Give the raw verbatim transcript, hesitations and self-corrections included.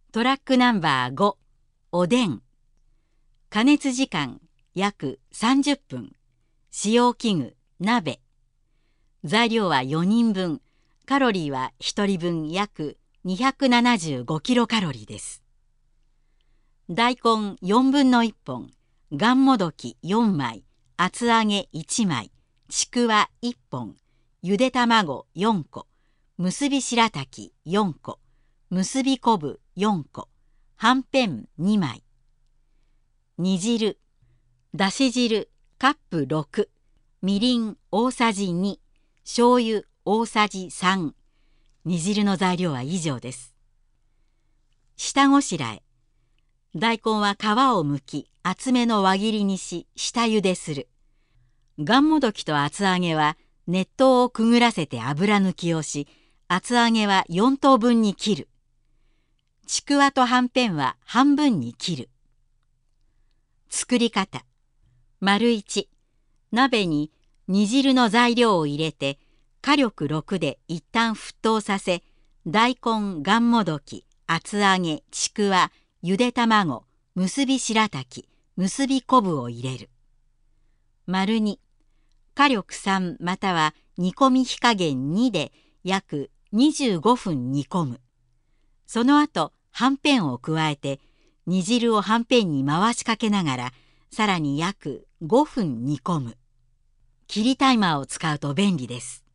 トラックナンバーご、おでん。加熱時間約さんじゅっぷん。使用器具、鍋。材料はよにんぶん。カロリーはひとりぶん約にひゃくななじゅうごキロカロリーです。大根よんぶんのいっぽん、がんもどきよんまい、厚揚げいちまい、ちくわいっぽん、ゆで卵よんこ、結び白滝よんこ、結び昆布よんこ、はんぺんにまい。煮汁、だし汁カップろく、みりん大さじに、醤油大さじさん。煮汁の材料は以上です。下ごしらえ。大根は皮を剥き、厚めの輪切りにし、下茹でする。がんもどきと厚揚げは熱湯をくぐらせて油抜きをし、厚揚げはよんとうぶんに切る。ちくわとはんぺんは半分に切る。作り方。丸いち、鍋に煮汁の材料を入れて、火力ろくで一旦沸騰させ、大根、がんもどき、厚揚げ、ちくわ、ゆで卵、結び白滝、結び昆布を入れる。丸に、火力さんまたは煮込み火加減にで約にじゅうごふん煮込む。その後、はんぺんを加えて、煮汁をはんぺんに回しかけながら、さらに約ごふん煮込む。切りタイマーを使うと便利です。